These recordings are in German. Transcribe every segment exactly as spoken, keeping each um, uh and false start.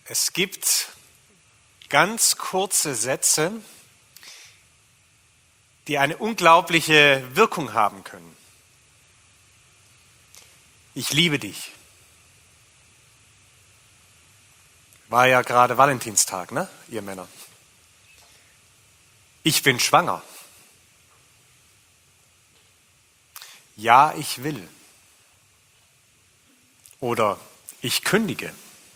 Es gibt ganz kurze Sätze, die eine unglaubliche Wirkung haben können. Ich liebe dich. War ja gerade Valentinstag, ne, ihr Männer? Ich bin schwanger. Ja, ich will. Oder ich kündige.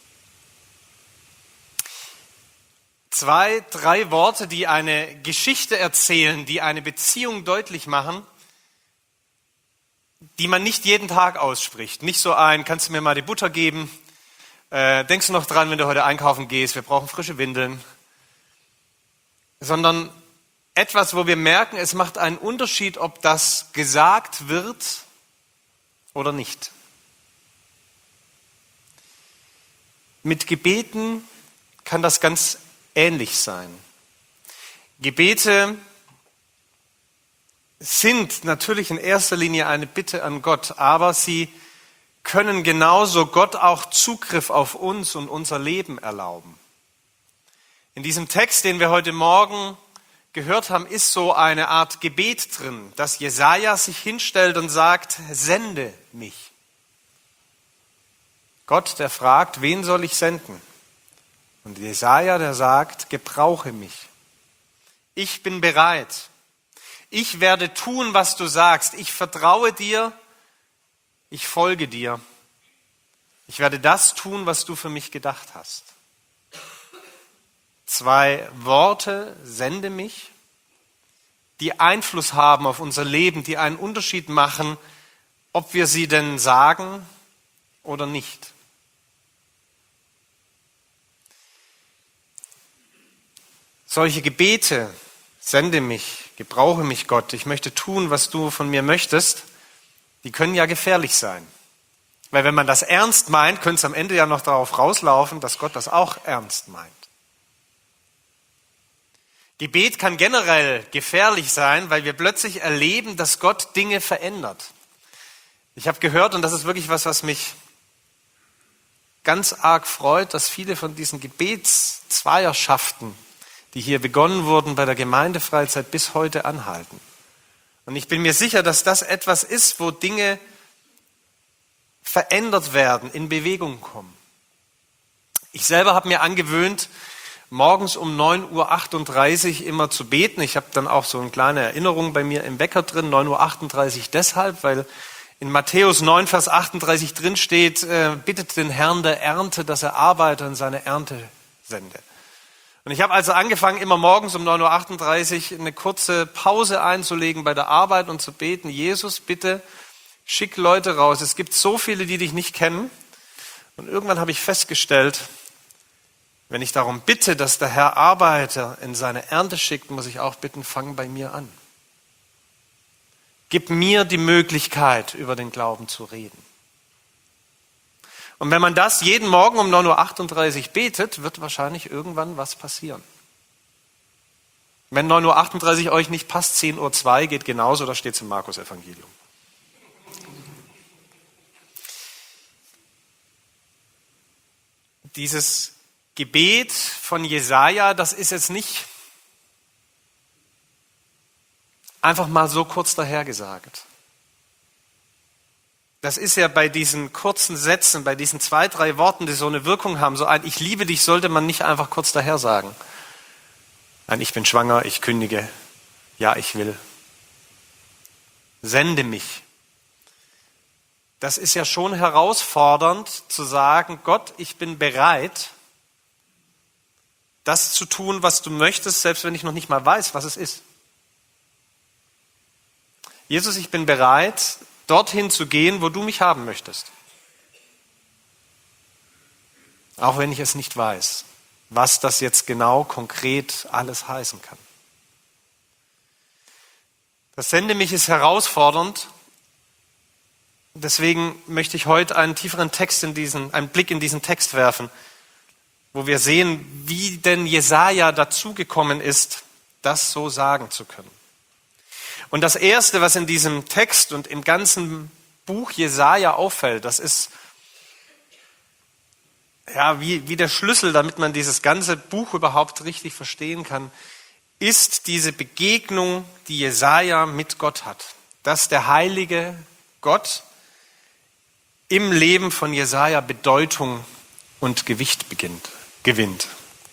Zwei, drei Worte, die eine Geschichte erzählen, die eine Beziehung deutlich machen, die man nicht jeden Tag ausspricht. Nicht so ein, kannst du mir mal die Butter geben? Äh, denkst du noch dran, wenn du heute einkaufen gehst, wir brauchen frische Windeln? Sondern etwas, wo wir merken, es macht einen Unterschied, ob das gesagt wird oder nicht. Mit Gebeten kann das ganz ähnlich sein. Gebete sind natürlich in erster Linie eine Bitte an Gott, aber sie können genauso Gott auch Zugriff auf uns und unser Leben erlauben. In diesem Text, den wir heute Morgen gehört haben, ist so eine Art Gebet drin, dass Jesaja sich hinstellt und sagt, sende mich. Gott, der fragt, wen soll ich senden? Und Jesaja, der sagt, gebrauche mich. Ich bin bereit. Ich werde tun, was du sagst. Ich vertraue dir. Ich folge dir. Ich werde das tun, was du für mich gedacht hast. Zwei Worte, sende mich, die Einfluss haben auf unser Leben, die einen Unterschied machen, ob wir sie denn sagen oder nicht. Solche Gebete, sende mich, gebrauche mich Gott, ich möchte tun, was du von mir möchtest, die können ja gefährlich sein. Weil wenn man das ernst meint, könnte es am Ende ja noch darauf rauslaufen, dass Gott das auch ernst meint. Gebet kann generell gefährlich sein, weil wir plötzlich erleben, dass Gott Dinge verändert. Ich habe gehört, und das ist wirklich was, was mich ganz arg freut, dass viele von diesen Gebetszweierschaften, die hier begonnen wurden bei der Gemeindefreizeit, bis heute anhalten. Und ich bin mir sicher, dass das etwas ist, wo Dinge verändert werden, in Bewegung kommen. Ich selber habe mir angewöhnt, morgens um neun Uhr achtunddreißig immer zu beten. Ich habe dann auch so eine kleine Erinnerung bei mir im Wecker drin, neun Uhr achtunddreißig deshalb, weil in Matthäus neun, Vers achtunddreißig drin steht, äh, bittet den Herrn der Ernte, dass er Arbeiter in seine Ernte sende. Und ich habe also angefangen, immer morgens um neun Uhr achtunddreißig eine kurze Pause einzulegen bei der Arbeit und zu beten, Jesus, bitte schick Leute raus. Es gibt so viele, die dich nicht kennen. Und irgendwann habe ich festgestellt, wenn ich darum bitte, dass der Herr Arbeiter in seine Ernte schickt, muss ich auch bitten, fang bei mir an. Gib mir die Möglichkeit, über den Glauben zu reden. Und wenn man das jeden Morgen um neun Uhr achtunddreißig betet, wird wahrscheinlich irgendwann was passieren. Wenn neun Uhr achtunddreißig euch nicht passt, zehn Uhr zwei geht genauso, da steht es im Markus-Evangelium. Dieses Gebet von Jesaja, das ist jetzt nicht einfach mal so kurz dahergesagt. Das ist ja bei diesen kurzen Sätzen, bei diesen zwei, drei Worten, die so eine Wirkung haben, so ein Ich liebe dich sollte man nicht einfach kurz daher sagen. Ein Ich bin schwanger, ich kündige, ja, ich will. Sende mich. Das ist ja schon herausfordernd zu sagen, Gott, ich bin bereit, das zu tun, was du möchtest, selbst wenn ich noch nicht mal weiß, was es ist. Jesus, ich bin bereit, dorthin zu gehen, wo du mich haben möchtest. Auch wenn ich es nicht weiß, was das jetzt genau konkret alles heißen kann. Das Sende mich ist herausfordernd. Deswegen möchte ich heute einen tieferen Text in diesen, einen Blick in diesen Text werfen, wo wir sehen, wie denn Jesaja dazugekommen ist, das so sagen zu können. Und das Erste, was in diesem Text und im ganzen Buch Jesaja auffällt, das ist ja, wie, wie der Schlüssel, damit man dieses ganze Buch überhaupt richtig verstehen kann, ist diese Begegnung, die Jesaja mit Gott hat. Dass der heilige Gott im Leben von Jesaja Bedeutung und Gewicht beginnt, gewinnt.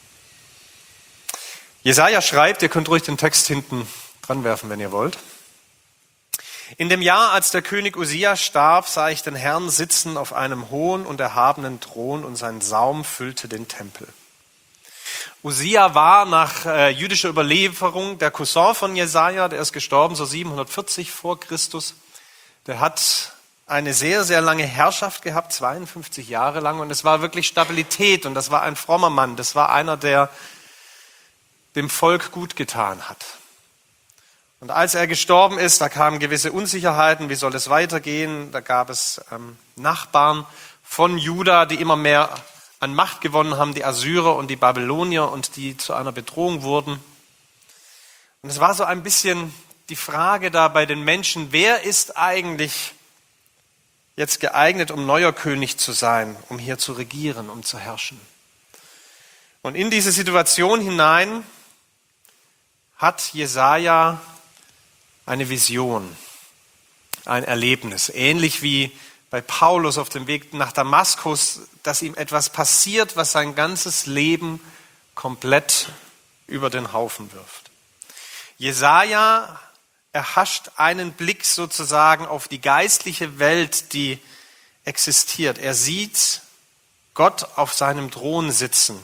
Jesaja schreibt, ihr könnt ruhig den Text hinten dran werfen, wenn ihr wollt. In dem Jahr, als der König Usia starb, sah ich den Herrn sitzen auf einem hohen und erhabenen Thron und sein Saum füllte den Tempel. Usia war nach äh, jüdischer Überlieferung der Cousin von Jesaja, der ist gestorben so siebenhundertvierzig vor Christus. Der hat eine sehr, sehr lange Herrschaft gehabt, zweiundfünfzig Jahre lang, und es war wirklich Stabilität, und das war ein frommer Mann. Das war einer, der dem Volk gut getan hat. Und als er gestorben ist, da kamen gewisse Unsicherheiten, wie soll es weitergehen? Da gab es ähm, Nachbarn von Juda, die immer mehr an Macht gewonnen haben, die Assyrer und die Babylonier, und die zu einer Bedrohung wurden. Und es war so ein bisschen die Frage da bei den Menschen, wer ist eigentlich jetzt geeignet, um neuer König zu sein, um hier zu regieren, um zu herrschen? Und in diese Situation hinein hat Jesaja eine Vision, ein Erlebnis, ähnlich wie bei Paulus auf dem Weg nach Damaskus, dass ihm etwas passiert, was sein ganzes Leben komplett über den Haufen wirft. Jesaja erhascht einen Blick sozusagen auf die geistliche Welt, die existiert. Er sieht Gott auf seinem Thron sitzen.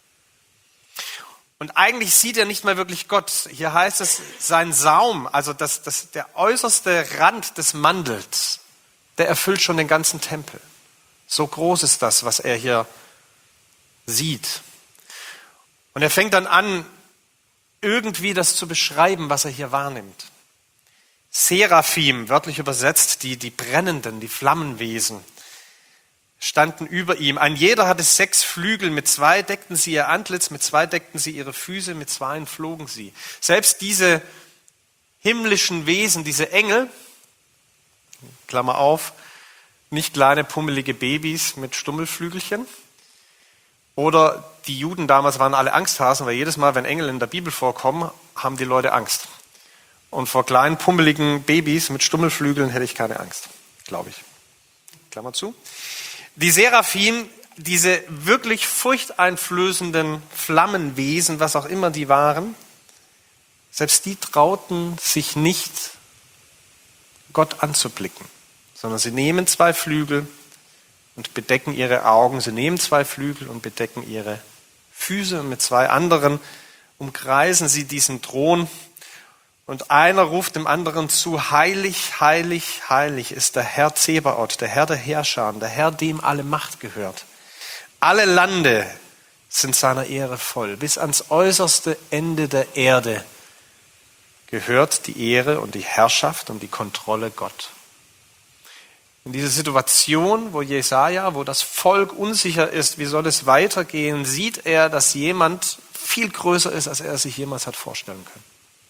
Und eigentlich sieht er nicht mehr wirklich Gott. Hier heißt es, sein Saum, also das, das, der äußerste Rand des Mantels, der erfüllt schon den ganzen Tempel. So groß ist das, was er hier sieht. Und er fängt dann an, irgendwie das zu beschreiben, was er hier wahrnimmt. Seraphim, wörtlich übersetzt, die, die Brennenden, die Flammenwesen, standen über ihm. Ein jeder hatte sechs Flügel, mit zwei deckten sie ihr Antlitz, mit zwei deckten sie ihre Füße, mit zweien flogen sie. Selbst diese himmlischen Wesen, diese Engel, Klammer auf, nicht kleine pummelige Babys mit Stummelflügelchen, oder die Juden damals waren alle Angsthasen, weil jedes Mal, wenn Engel in der Bibel vorkommen, haben die Leute Angst. Und vor kleinen pummeligen Babys mit Stummelflügeln hätte ich keine Angst, glaube ich. Klammer zu. Die Seraphim, diese wirklich furchteinflößenden Flammenwesen, was auch immer die waren, selbst die trauten sich nicht, Gott anzublicken, sondern sie nehmen zwei Flügel und bedecken ihre Augen, sie nehmen zwei Flügel und bedecken ihre Füße, und mit zwei anderen umkreisen sie diesen Thron, und einer ruft dem anderen zu: Heilig, heilig, heilig ist der Herr Zebaoth, der Herr der Heerschar, der Herr, dem alle Macht gehört. Alle Lande sind seiner Ehre voll. Bis ans äußerste Ende der Erde gehört die Ehre und die Herrschaft und die Kontrolle Gott. In dieser Situation, wo Jesaja, wo das Volk unsicher ist, wie soll es weitergehen, sieht er, dass jemand viel größer ist, als er sich jemals hat vorstellen können.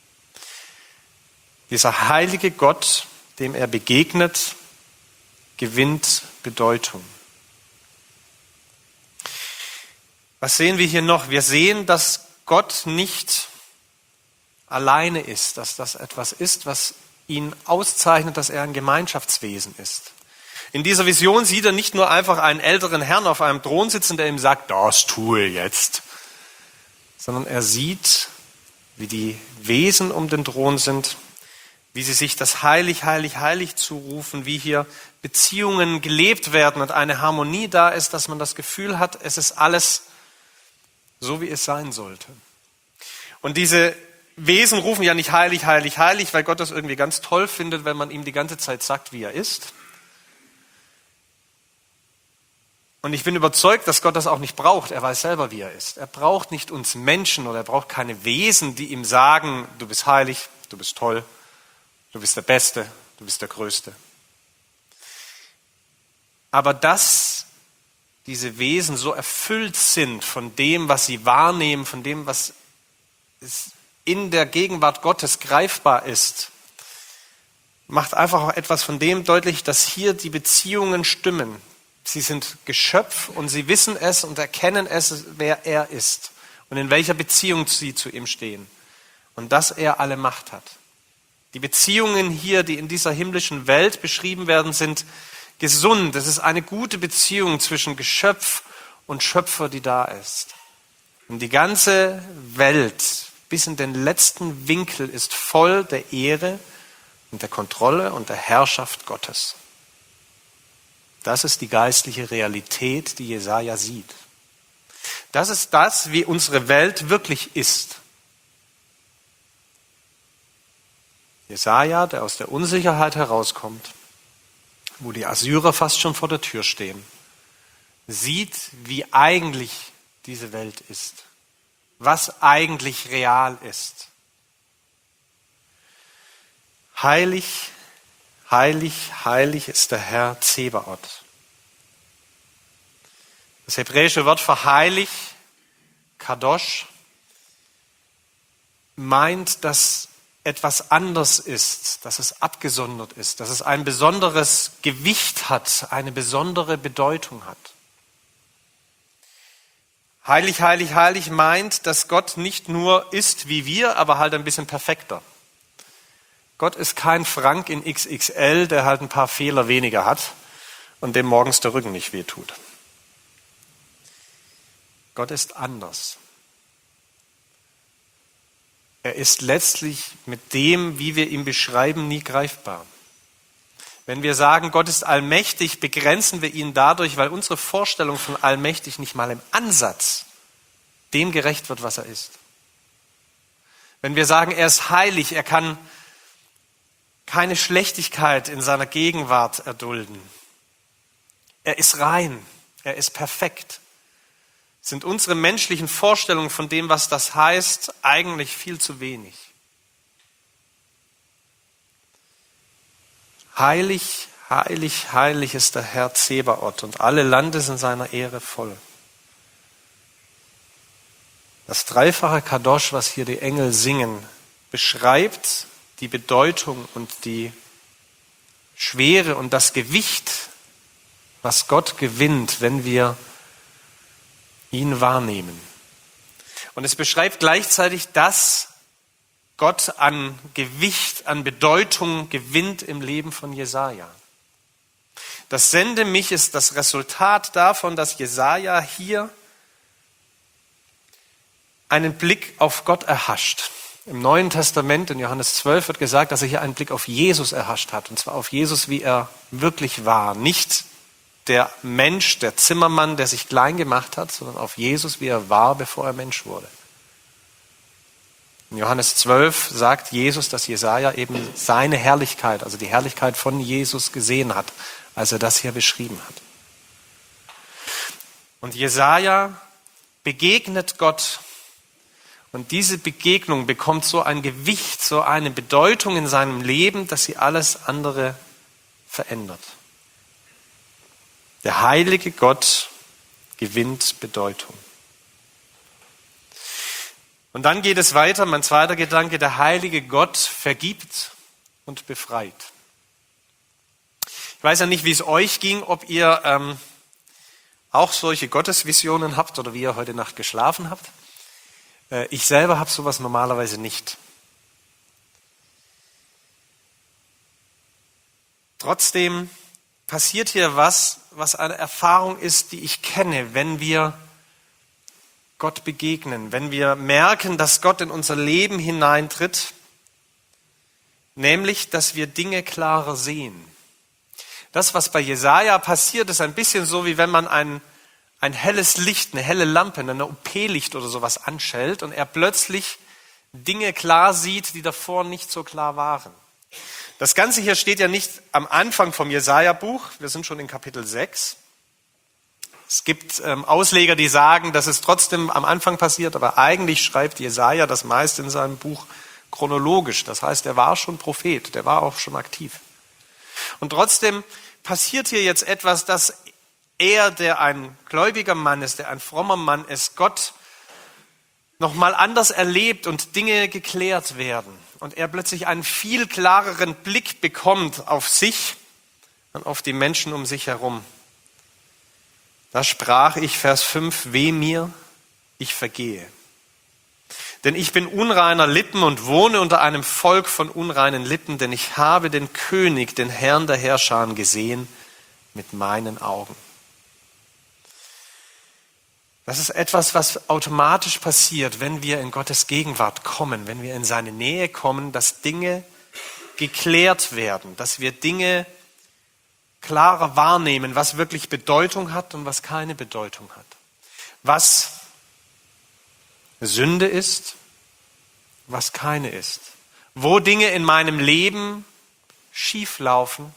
Dieser heilige Gott, dem er begegnet, gewinnt Bedeutung. Was sehen wir hier noch? Wir sehen, dass Gott nicht alleine ist, dass das etwas ist, was ihn auszeichnet, dass er ein Gemeinschaftswesen ist. In dieser Vision sieht er nicht nur einfach einen älteren Herrn auf einem Thron sitzen, der ihm sagt, das tue jetzt, sondern er sieht, wie die Wesen um den Thron sind, wie sie sich das heilig, heilig, heilig zurufen, wie hier Beziehungen gelebt werden und eine Harmonie da ist, dass man das Gefühl hat, es ist alles so, wie es sein sollte. Und diese Wesen rufen ja nicht heilig, heilig, heilig, weil Gott das irgendwie ganz toll findet, wenn man ihm die ganze Zeit sagt, wie er ist. Und ich bin überzeugt, dass Gott das auch nicht braucht. Er weiß selber, wie er ist. Er braucht nicht uns Menschen oder er braucht keine Wesen, die ihm sagen, du bist heilig, du bist toll, du bist der Beste, du bist der Größte. Aber dass diese Wesen so erfüllt sind von dem, was sie wahrnehmen, von dem, was in der Gegenwart Gottes greifbar ist, macht einfach auch etwas von dem deutlich, dass hier die Beziehungen stimmen, Sie sind Geschöpf und sie wissen es und erkennen es, wer er ist und in welcher Beziehung sie zu ihm stehen und dass er alle Macht hat. Die Beziehungen hier, die in dieser himmlischen Welt beschrieben werden, sind gesund. Es ist eine gute Beziehung zwischen Geschöpf und Schöpfer, die da ist. Und die ganze Welt bis in den letzten Winkel ist voll der Ehre und der Kontrolle und der Herrschaft Gottes. Das ist die geistliche Realität, die Jesaja sieht. Das ist das, wie unsere Welt wirklich ist. Jesaja, der aus der Unsicherheit herauskommt, wo die Assyrer fast schon vor der Tür stehen, sieht, wie eigentlich diese Welt ist, was eigentlich real ist. Heilig, heilig, heilig ist der Herr Zebaoth. Das hebräische Wort für heilig, Kadosh, meint, dass etwas anders ist, dass es abgesondert ist, dass es ein besonderes Gewicht hat, eine besondere Bedeutung hat. Heilig, heilig, heilig meint, dass Gott nicht nur ist wie wir, aber halt ein bisschen perfekter. Gott ist kein Frank in X X L, der halt ein paar Fehler weniger hat und dem morgens der Rücken nicht wehtut. Gott ist anders. Er ist letztlich mit dem, wie wir ihn beschreiben, nie greifbar. Wenn wir sagen, Gott ist allmächtig, begrenzen wir ihn dadurch, weil unsere Vorstellung von allmächtig nicht mal im Ansatz dem gerecht wird, was er ist. Wenn wir sagen, er ist heilig, er kann keine Schlechtigkeit in seiner Gegenwart erdulden. Er ist rein, er ist perfekt. Sind unsere menschlichen Vorstellungen von dem, was das heißt, eigentlich viel zu wenig. Heilig, heilig, heilig ist der Herr Zebaoth und alle Lande sind seiner Ehre voll. Das dreifache Kadosh, was hier die Engel singen, beschreibt die Bedeutung und die Schwere und das Gewicht, was Gott gewinnt, wenn wir ihn wahrnehmen. Und es beschreibt gleichzeitig, dass Gott an Gewicht, an Bedeutung gewinnt im Leben von Jesaja. Das Sende mich ist das Resultat davon, dass Jesaja hier einen Blick auf Gott erhascht. Im Neuen Testament, in Johannes zwölf, wird gesagt, dass er hier einen Blick auf Jesus erhascht hat. Und zwar auf Jesus, wie er wirklich war. Nicht der Mensch, der Zimmermann, der sich klein gemacht hat, sondern auf Jesus, wie er war, bevor er Mensch wurde. In Johannes zwölf sagt Jesus, dass Jesaja eben seine Herrlichkeit, also die Herrlichkeit von Jesus gesehen hat, als er das hier beschrieben hat. Und Jesaja begegnet Gott. Und diese Begegnung bekommt so ein Gewicht, so eine Bedeutung in seinem Leben, dass sie alles andere verändert. Der heilige Gott gewinnt Bedeutung. Und dann geht es weiter, mein zweiter Gedanke, der heilige Gott vergibt und befreit. Ich weiß ja nicht, wie es euch ging, ob ihr ähm, auch solche Gottesvisionen habt oder wie ihr heute Nacht geschlafen habt. Äh, ich selber habe sowas normalerweise nicht. Trotzdem passiert hier was, was eine Erfahrung ist, die ich kenne, wenn wir Gott begegnen, wenn wir merken, dass Gott in unser Leben hineintritt, nämlich, dass wir Dinge klarer sehen. Das, was bei Jesaja passiert, ist ein bisschen so, wie wenn man ein, ein helles Licht, eine helle Lampe, eine O P-Licht oder sowas anschaltet und er plötzlich Dinge klar sieht, die davor nicht so klar waren. Das Ganze hier steht ja nicht am Anfang vom Jesaja-Buch, wir sind schon in Kapitel sechs. Es gibt ähm, Ausleger, die sagen, dass es trotzdem am Anfang passiert, aber eigentlich schreibt Jesaja das meiste in seinem Buch chronologisch. Das heißt, er war schon Prophet, der war auch schon aktiv. Und trotzdem passiert hier jetzt etwas, dass er, der ein gläubiger Mann ist, der ein frommer Mann ist, Gott nochmal anders erlebt und Dinge geklärt werden. Und er plötzlich einen viel klareren Blick bekommt auf sich und auf die Menschen um sich herum. Da sprach ich, Vers fünf, weh mir, ich vergehe. Denn ich bin unreiner Lippen und wohne unter einem Volk von unreinen Lippen, denn ich habe den König, den Herrn der Herrscher gesehen mit meinen Augen. Das ist etwas, was automatisch passiert, wenn wir in Gottes Gegenwart kommen, wenn wir in seine Nähe kommen, dass Dinge geklärt werden, dass wir Dinge klarer wahrnehmen, was wirklich Bedeutung hat und was keine Bedeutung hat. Was Sünde ist, was keine ist. Wo Dinge in meinem Leben schief laufen,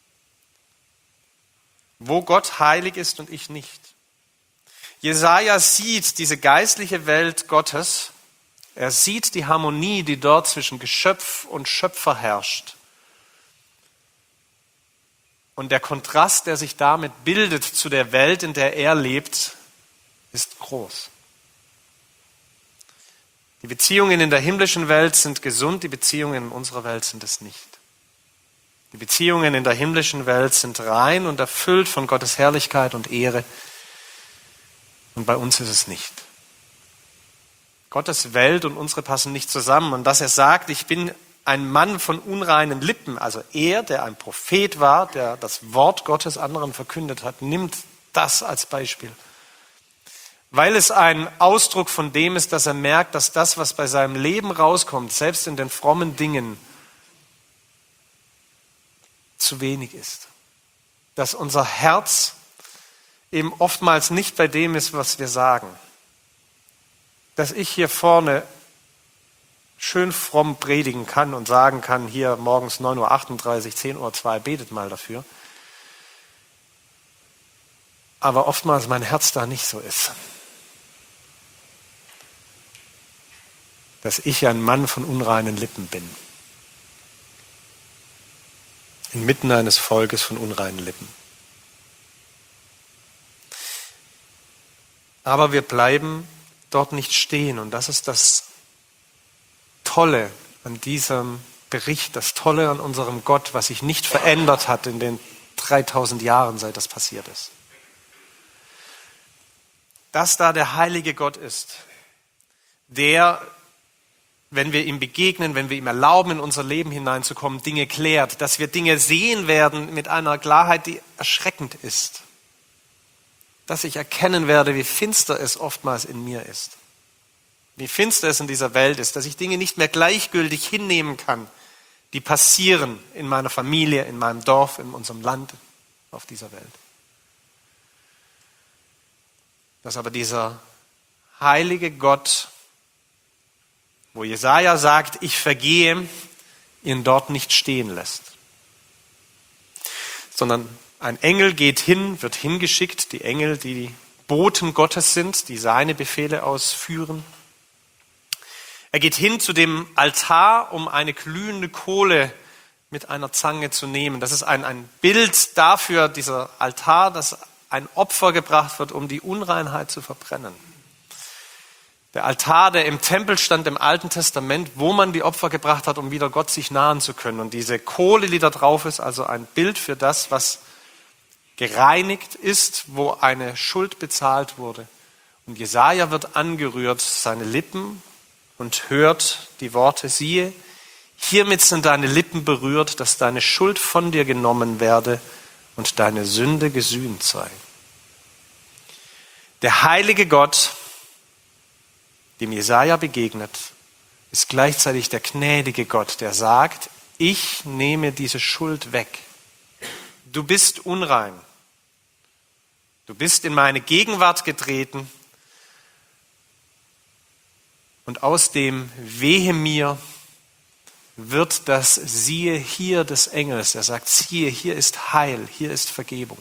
wo Gott heilig ist und ich nicht. Jesaja sieht diese geistliche Welt Gottes. Er sieht die Harmonie, die dort zwischen Geschöpf und Schöpfer herrscht. Und der Kontrast, der sich damit bildet zu der Welt, in der er lebt, ist groß. Die Beziehungen in der himmlischen Welt sind gesund, die Beziehungen in unserer Welt sind es nicht. Die Beziehungen in der himmlischen Welt sind rein und erfüllt von Gottes Herrlichkeit und Ehre. Und bei uns ist es nicht. Gottes Welt und unsere passen nicht zusammen. Und dass er sagt, ich bin ein Mann von unreinen Lippen, also er, der ein Prophet war, der das Wort Gottes anderen verkündet hat, nimmt das als Beispiel. Weil es ein Ausdruck von dem ist, dass er merkt, dass das, was bei seinem Leben rauskommt, selbst in den frommen Dingen, zu wenig ist. Dass unser Herz eben oftmals nicht bei dem ist, was wir sagen. Dass ich hier vorne schön fromm predigen kann und sagen kann, hier morgens neun Uhr achtunddreißig, zehn Uhr zwei, betet mal dafür. Aber oftmals mein Herz da nicht so ist. Dass ich ein Mann von unreinen Lippen bin. Inmitten eines Volkes von unreinen Lippen. Aber wir bleiben dort nicht stehen. Und das ist das Tolle an diesem Bericht, das Tolle an unserem Gott, was sich nicht verändert hat in den dreitausend Jahren, seit das passiert ist. Dass da der heilige Gott ist, der, wenn wir ihm begegnen, wenn wir ihm erlauben, in unser Leben hineinzukommen, Dinge klärt, dass wir Dinge sehen werden mit einer Klarheit, die erschreckend ist. Dass ich erkennen werde, wie finster es oftmals in mir ist. Wie finster es in dieser Welt ist, dass ich Dinge nicht mehr gleichgültig hinnehmen kann, die passieren in meiner Familie, in meinem Dorf, in unserem Land, auf dieser Welt. Dass aber dieser heilige Gott, wo Jesaja sagt, ich vergehe, ihn dort nicht stehen lässt. Sondern ein Engel geht hin, wird hingeschickt, die Engel, die Boten Gottes sind, die seine Befehle ausführen. Er geht hin zu dem Altar, um eine glühende Kohle mit einer Zange zu nehmen. Das ist ein, ein Bild dafür, dieser Altar, dass ein Opfer gebracht wird, um die Unreinheit zu verbrennen. Der Altar, der im Tempel stand im Alten Testament, wo man die Opfer gebracht hat, um wieder Gott sich nahen zu können. Und diese Kohle, die da drauf ist, also ein Bild für das, was gereinigt ist, wo eine Schuld bezahlt wurde. Und Jesaja wird angerührt, seine Lippen, und hört die Worte, siehe, hiermit sind deine Lippen berührt, dass deine Schuld von dir genommen werde und deine Sünde gesühnt sei. Der heilige Gott, dem Jesaja begegnet, ist gleichzeitig der gnädige Gott, der sagt, ich nehme diese Schuld weg. Du bist unrein. Du bist in meine Gegenwart getreten und aus dem Wehe mir wird das siehe hier des Engels. Er sagt, siehe, hier ist Heil, hier ist Vergebung.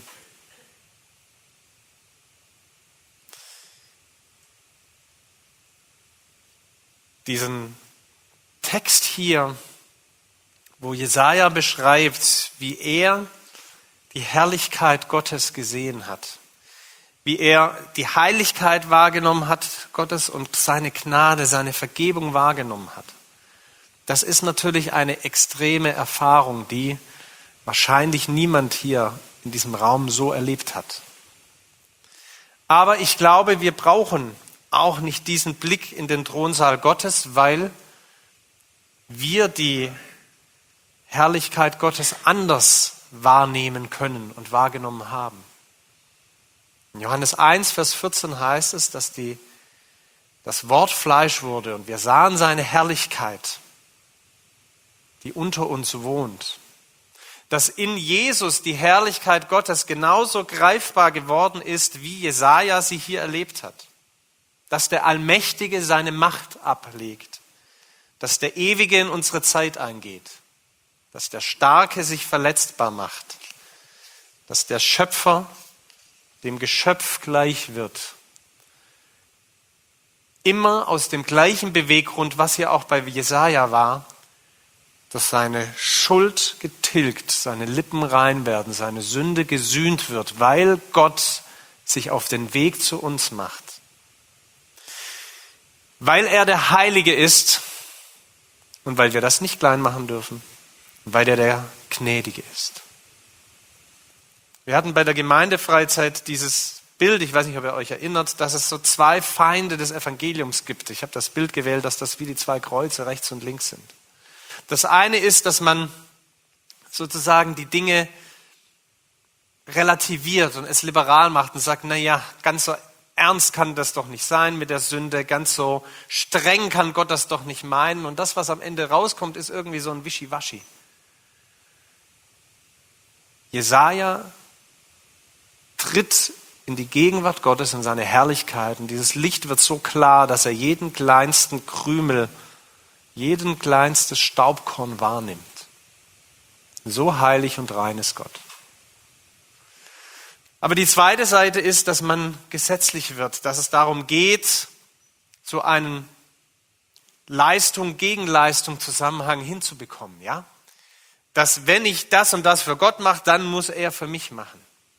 Diesen Text hier, wo Jesaja beschreibt, wie er die Herrlichkeit Gottes gesehen hat, wie er die Heiligkeit wahrgenommen hat Gottes und seine Gnade, seine Vergebung wahrgenommen hat. Das ist natürlich eine extreme Erfahrung, die wahrscheinlich niemand hier in diesem Raum so erlebt hat. Aber ich glaube, wir brauchen auch nicht diesen Blick in den Thronsaal Gottes, weil wir die Herrlichkeit Gottes anders wahrnehmen können und wahrgenommen haben. In Johannes eins, Vers vierzehn heißt es, dass die, das Wort Fleisch wurde und wir sahen seine Herrlichkeit, die unter uns wohnt. Dass in Jesus die Herrlichkeit Gottes genauso greifbar geworden ist, wie Jesaja sie hier erlebt hat. Dass der Allmächtige seine Macht ablegt. Dass der Ewige in unsere Zeit eingeht. Dass der Starke sich verletzbar macht. Dass der Schöpfer dem Geschöpf gleich wird. Immer aus dem gleichen Beweggrund, was hier auch bei Jesaja war, dass seine Schuld getilgt, seine Lippen rein werden, seine Sünde gesühnt wird, weil Gott sich auf den Weg zu uns macht. Weil er der Heilige ist und weil wir das nicht klein machen dürfen, weil er der Gnädige ist. Wir hatten bei der Gemeindefreizeit dieses Bild, ich weiß nicht, ob ihr euch erinnert, dass es so zwei Feinde des Evangeliums gibt. Ich habe das Bild gewählt, dass das wie die zwei Kreuze rechts und links sind. Das eine ist, dass man sozusagen die Dinge relativiert und es liberal macht und sagt, na ja, ganz so ernst kann das doch nicht sein mit der Sünde, ganz so streng kann Gott das doch nicht meinen. Und das, was am Ende rauskommt, ist irgendwie so ein Wischiwaschi. Jesaja tritt in die Gegenwart Gottes, in seine Herrlichkeit. Und dieses Licht wird so klar, dass er jeden kleinsten Krümel, jeden kleinstes Staubkorn wahrnimmt. So heilig und rein ist Gott. Aber die zweite Seite ist, dass man gesetzlich wird, dass es darum geht, so einen Leistung gegen Leistung Zusammenhang hinzubekommen, ja? Dass wenn ich das und das für Gott mache, dann muss er für mich machen.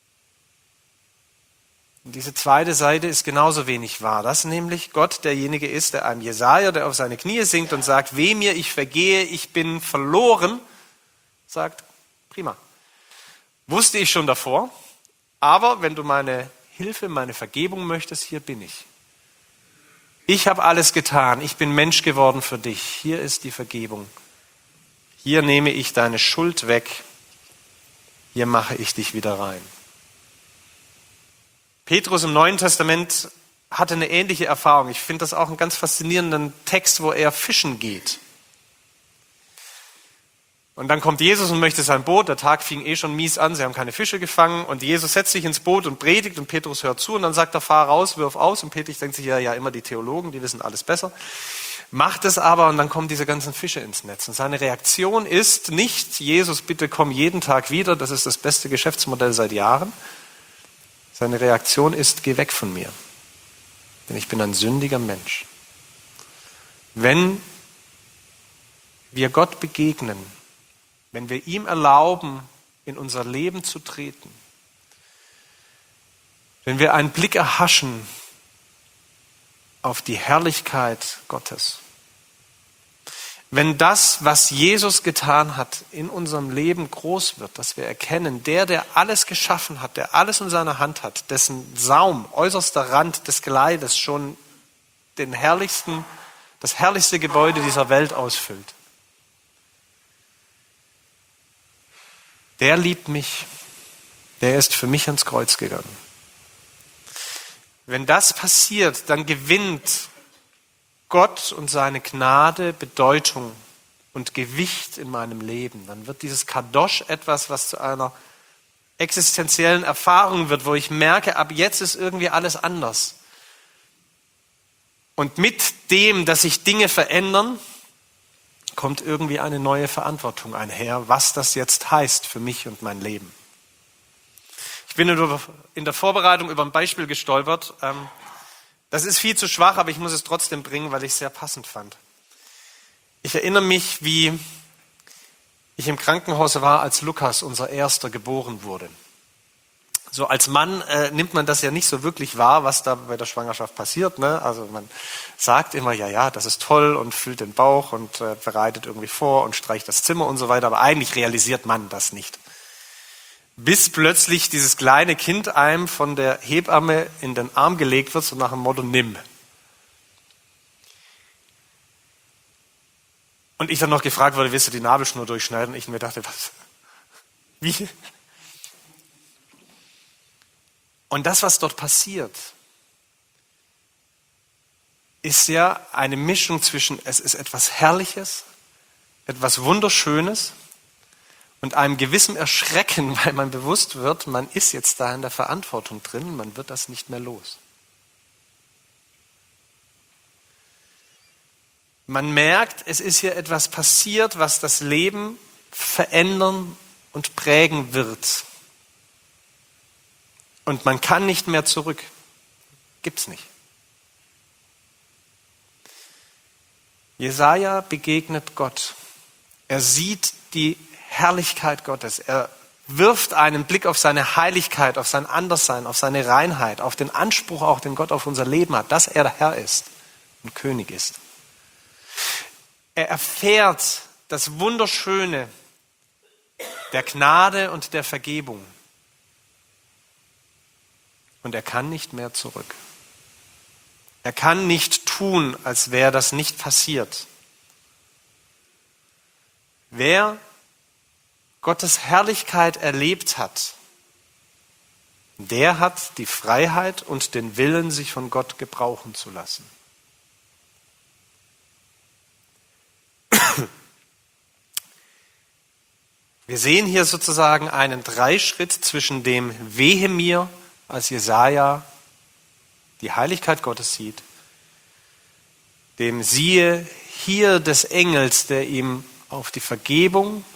Und diese zweite Seite ist genauso wenig wahr, dass nämlich Gott derjenige ist, der einem Jesaja, der auf seine Knie sinkt und sagt, weh mir, ich vergehe, ich bin verloren, sagt, prima. Wusste ich schon davor, aber wenn du meine Hilfe, meine Vergebung möchtest, hier bin ich. Ich habe alles getan, ich bin Mensch geworden für dich, hier ist die Vergebung. Hier nehme ich deine Schuld weg, hier mache ich dich wieder rein. Petrus im Neuen Testament hatte eine ähnliche Erfahrung. Ich finde das auch einen ganz faszinierenden Text, wo er fischen geht. Und dann kommt Jesus und möchte sein Boot. Der Tag fing eh schon mies an, sie haben keine Fische gefangen. Und Jesus setzt sich ins Boot und predigt und Petrus hört zu. Und dann sagt er, fahr raus, wirf aus. Und Petrus denkt sich, ja, ja, immer die Theologen, die wissen alles besser. Macht es aber und dann kommen diese ganzen Fische ins Netz. Und seine Reaktion ist nicht, Jesus, bitte komm jeden Tag wieder, das ist das beste Geschäftsmodell seit Jahren. Seine Reaktion ist, geh weg von mir, denn ich bin ein sündiger Mensch. Wenn wir Gott begegnen, wenn wir ihm erlauben, in unser Leben zu treten, wenn wir einen Blick erhaschen auf die Herrlichkeit Gottes, wenn das, was Jesus getan hat, in unserem Leben groß wird, dass wir erkennen, der, der alles geschaffen hat, der alles in seiner Hand hat, dessen Saum, äußerster Rand des Kleides schon den herrlichsten, das herrlichste Gebäude dieser Welt ausfüllt. Der liebt mich, der ist für mich ans Kreuz gegangen. Wenn das passiert, dann gewinnt Gott und seine Gnade Bedeutung und Gewicht in meinem Leben. Dann wird dieses Kadosh etwas, was zu einer existenziellen Erfahrung wird, wo ich merke, ab jetzt ist irgendwie alles anders. Und mit dem, dass sich Dinge verändern, kommt irgendwie eine neue Verantwortung einher, was das jetzt heißt für mich und mein Leben. Ich bin in der Vorbereitung über ein Beispiel gestolpert. Das ist viel zu schwach, aber ich muss es trotzdem bringen, weil ich es sehr passend fand. Ich erinnere mich, wie ich im Krankenhaus war, als Lukas, unser Erster, geboren wurde. So als Mann äh, nimmt man das ja nicht so wirklich wahr, was da bei der Schwangerschaft passiert. Ne? Also man sagt immer, ja, ja, das ist toll und füllt den Bauch und äh, bereitet irgendwie vor und streicht das Zimmer und so weiter. Aber eigentlich realisiert man das nicht. bis plötzlich dieses kleine Kind einem von der Hebamme in den Arm gelegt wird, so nach dem Motto, nimm. Und ich dann noch gefragt wurde, willst du die Nabelschnur durchschneiden? Und ich mir dachte, was? Wie? Und das, was dort passiert, ist ja eine Mischung zwischen, es ist etwas Herrliches, etwas Wunderschönes und einem gewissen Erschrecken, weil man bewusst wird, man ist jetzt da in der Verantwortung drin, man wird das nicht mehr los. Man merkt, es ist hier etwas passiert, was das Leben verändern und prägen wird. Und man kann nicht mehr zurück. Gibt's nicht. Jesaja begegnet Gott. Er sieht die Herrlichkeit Gottes. Er wirft einen Blick auf seine Heiligkeit, auf sein Anderssein, auf seine Reinheit, auf den Anspruch auch, den Gott auf unser Leben hat, dass er der Herr ist und König ist. Er erfährt das Wunderschöne der Gnade und der Vergebung. Und er kann nicht mehr zurück. Er kann nicht tun, als wäre das nicht passiert. Wer Gottes Herrlichkeit erlebt hat, der hat die Freiheit und den Willen, sich von Gott gebrauchen zu lassen. Wir sehen hier sozusagen einen Dreischritt zwischen dem Wehe mir, als Jesaja die Heiligkeit Gottes sieht, dem Siehe hier des Engels, der ihm auf die Vergebung,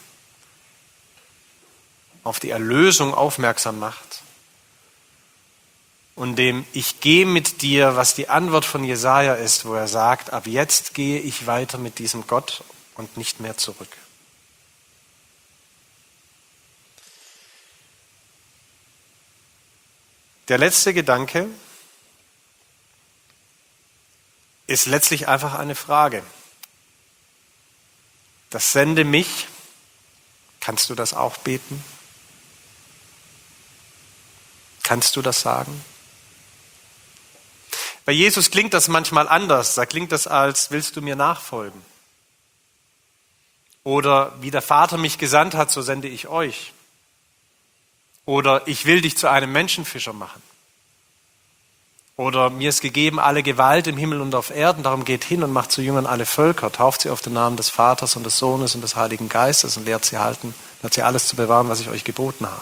auf die Erlösung aufmerksam macht, und dem Ich gehe mit dir, was die Antwort von Jesaja ist, wo er sagt, ab jetzt gehe ich weiter mit diesem Gott und nicht mehr zurück. Der letzte Gedanke ist letztlich einfach eine Frage. Das sende mich. Kannst du das auch beten? Kannst du das sagen? Bei Jesus klingt das manchmal anders. Da klingt das als, willst du mir nachfolgen? Oder wie der Vater mich gesandt hat, so sende ich euch. Oder ich will dich zu einem Menschenfischer machen. Oder mir ist gegeben alle Gewalt im Himmel und auf Erden, darum geht hin und macht zu Jüngern alle Völker, tauft sie auf den Namen des Vaters und des Sohnes und des Heiligen Geistes und lehrt sie halten, lehrt sie alles zu bewahren, was ich euch geboten habe.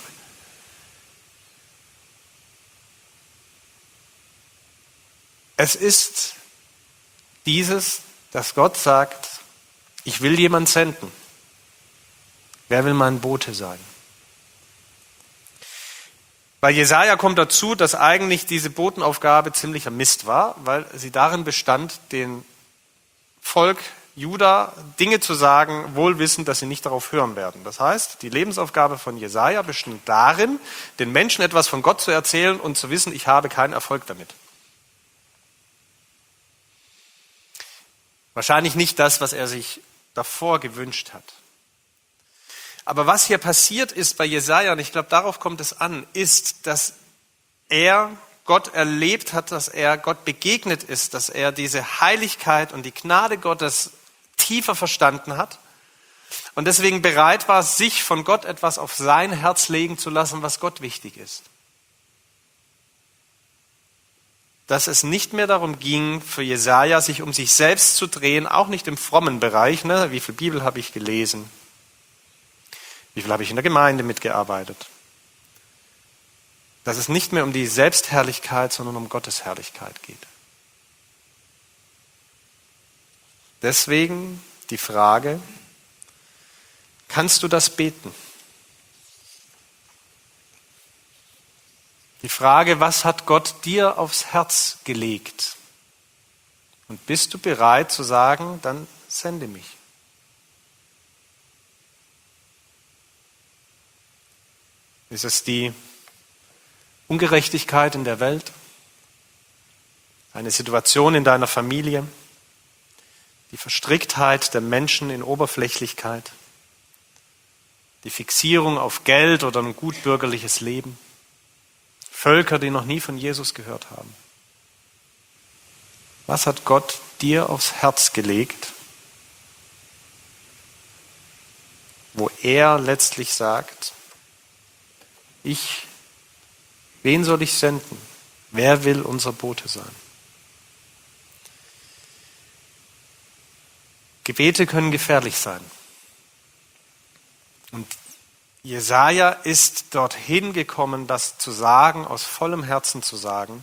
Es ist dieses, dass Gott sagt, ich will jemand senden. Wer will mein Bote sein? Bei Jesaja kommt dazu, dass eigentlich diese Botenaufgabe ziemlicher Mist war, weil sie darin bestand, dem Volk Juda Dinge zu sagen, wohl wissend, dass sie nicht darauf hören werden. Das heißt, die Lebensaufgabe von Jesaja bestand darin, den Menschen etwas von Gott zu erzählen und zu wissen, ich habe keinen Erfolg damit. Wahrscheinlich nicht das, was er sich davor gewünscht hat. Aber was hier passiert ist bei Jesaja, und ich glaube, darauf kommt es an, ist, dass er Gott erlebt hat, dass er Gott begegnet ist, dass er diese Heiligkeit und die Gnade Gottes tiefer verstanden hat und deswegen bereit war, sich von Gott etwas auf sein Herz legen zu lassen, was Gott wichtig ist. Dass es nicht mehr darum ging, für Jesaja sich um sich selbst zu drehen, auch nicht im frommen Bereich, ne? Wie viel Bibel habe ich gelesen? Wie viel habe ich in der Gemeinde mitgearbeitet? Dass es nicht mehr um die Selbstherrlichkeit, sondern um Gottes Herrlichkeit geht. Deswegen die Frage, kannst du das beten? Die Frage, was hat Gott dir aufs Herz gelegt? Und bist du bereit zu sagen, dann sende mich? Ist es die Ungerechtigkeit in der Welt? Eine Situation in deiner Familie? Die Verstricktheit der Menschen in Oberflächlichkeit? die Fixierung auf Geld oder ein gutbürgerliches Leben. Völker, die noch nie von Jesus gehört haben. Was hat Gott dir aufs Herz gelegt, wo er letztlich sagt, ich, wen soll ich senden? Wer will unser Bote sein? Gebete können gefährlich sein. Und Jesaja ist dorthin gekommen, das zu sagen, aus vollem Herzen zu sagen,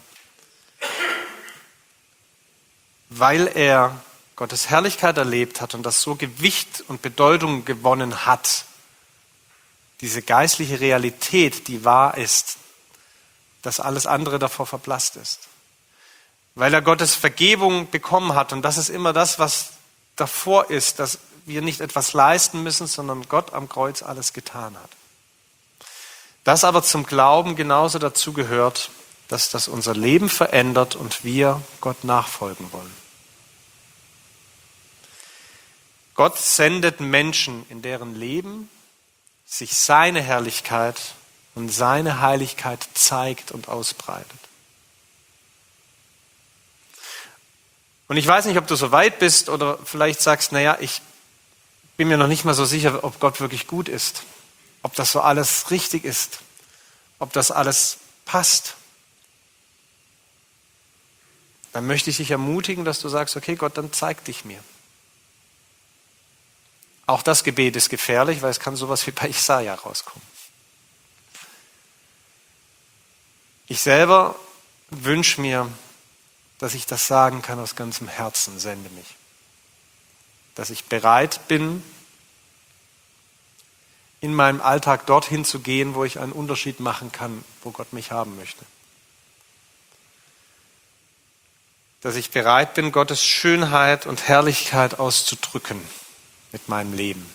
weil er Gottes Herrlichkeit erlebt hat und das so Gewicht und Bedeutung gewonnen hat, diese geistliche Realität, die wahr ist, dass alles andere davor verblasst ist. Weil er Gottes Vergebung bekommen hat und das ist immer das, was davor ist, dass wir nicht etwas leisten müssen, sondern Gott am Kreuz alles getan hat. Das aber zum Glauben genauso dazu gehört, dass das unser Leben verändert und wir Gott nachfolgen wollen. Gott sendet Menschen, in deren Leben sich seine Herrlichkeit und seine Heiligkeit zeigt und ausbreitet. Und ich weiß nicht, ob du so weit bist oder vielleicht sagst, naja, ich bin mir noch nicht mal so sicher, ob Gott wirklich gut ist, ob das so alles richtig ist, ob das alles passt. Dann möchte ich dich ermutigen, dass du sagst, okay Gott, dann zeig dich mir. Auch das Gebet ist gefährlich, weil es kann sowas wie bei Jesaja rauskommen. Ich selber wünsche mir, dass ich das sagen kann aus ganzem Herzen, sende mich. Dass ich bereit bin, in meinem Alltag dorthin zu gehen, wo ich einen Unterschied machen kann, wo Gott mich haben möchte. Dass ich bereit bin, Gottes Schönheit und Herrlichkeit auszudrücken mit meinem Leben.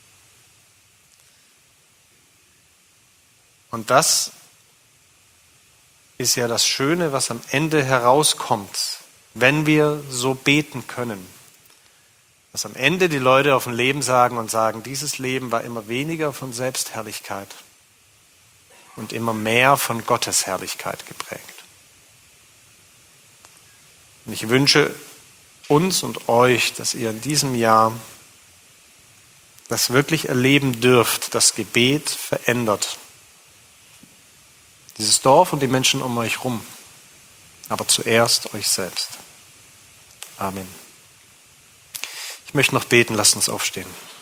Und das ist ja das Schöne, was am Ende herauskommt, wenn wir so beten können. Dass am Ende die Leute auf ein Leben sagen und sagen, dieses Leben war immer weniger von Selbstherrlichkeit und immer mehr von Gottes Herrlichkeit geprägt. Und ich wünsche uns und euch, dass ihr in diesem Jahr das wirklich erleben dürft, das Gebet verändert. Dieses Dorf und die Menschen um euch rum, aber zuerst euch selbst. Amen. Ich möchte noch beten, lasst uns aufstehen.